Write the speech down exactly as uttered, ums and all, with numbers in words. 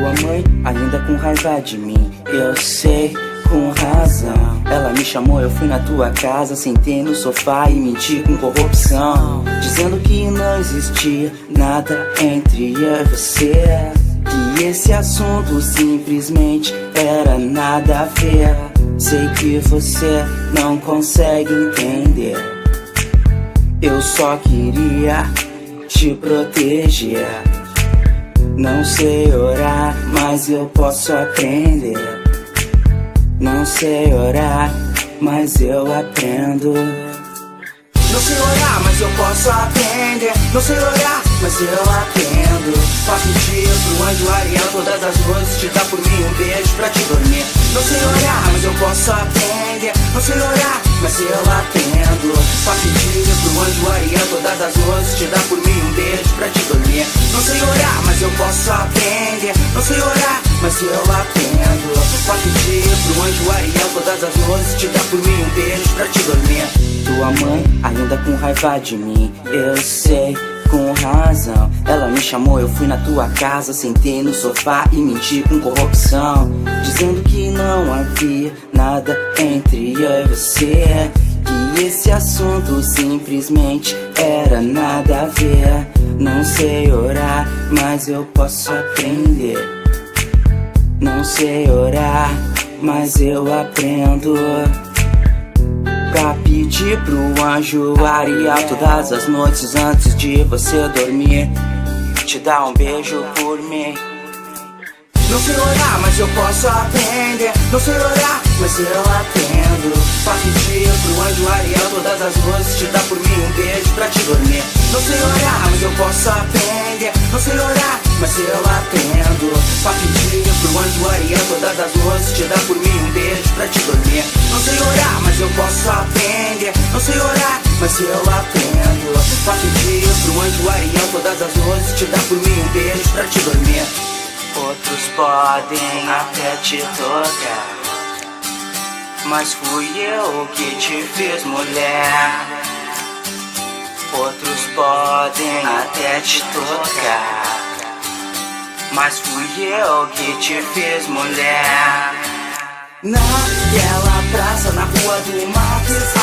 Tua mãe ainda com raiva de mim, eu sei, com razão. Ela me chamou, eu fui na tua casa, sentei no sofá e menti com corrupção, dizendo que não existia nada entre eu e você, que esse assunto simplesmente era nada a ver. Sei que você não consegue entender, eu só queria te proteger. Não sei orar, mas eu posso aprender. Não sei orar, mas eu aprendo. Não sei orar, mas eu posso aprender. Não sei orar, mas eu aprendo. Faço dia pro anjo Ariel, todas as noites te dá por mim um beijo pra te dormir. Não sei orar, mas eu posso aprender. Não sei orar, mas eu aprendo. Faço dia pro anjo Ariel, todas as noites te dá por mim um beijo pra te dormir. Não sei orar, mas eu posso aprender. Não sei orar, mas eu aprendo. Faço dia pro anjo Ariel, todas as noites te dá por mim um beijo pra te dormir. Tua mãe ainda com raiva de mim, eu sei, com razão. Ela me chamou, eu fui na tua casa, sentei no sofá e menti com corrupção, dizendo que não havia nada entre eu e você, que esse assunto simplesmente era nada a ver. Não sei orar, mas eu posso aprender. Não sei orar, mas eu aprendo. Pra pedir pro anjo Ariel todas as noites antes de você dormir, te dar um beijo por mim. Não sei orar, mas eu posso aprender. Não sei orar, mas eu aprendo. Pra pedir pro anjo Ariel todas as noites te dar por mim um beijo pra te dormir. Não sei orar, mas eu posso aprender. Não sei orar, mas eu aprendo. Pra pedir pro anjo Ariel todas as noites te dar por mim um beijo pra te dormir. Não sei orar, mas eu posso aprender. Não sei orar, mas eu aprendo. Pra pedir pro anjo Ariel todas as noites te dar por mim um beijo pra te dormir. Outros podem até te tocar, mas fui eu que te fiz mulher. Outros podem até te tocar, mas fui eu que te fiz mulher. Naquela praça, na rua do Marques,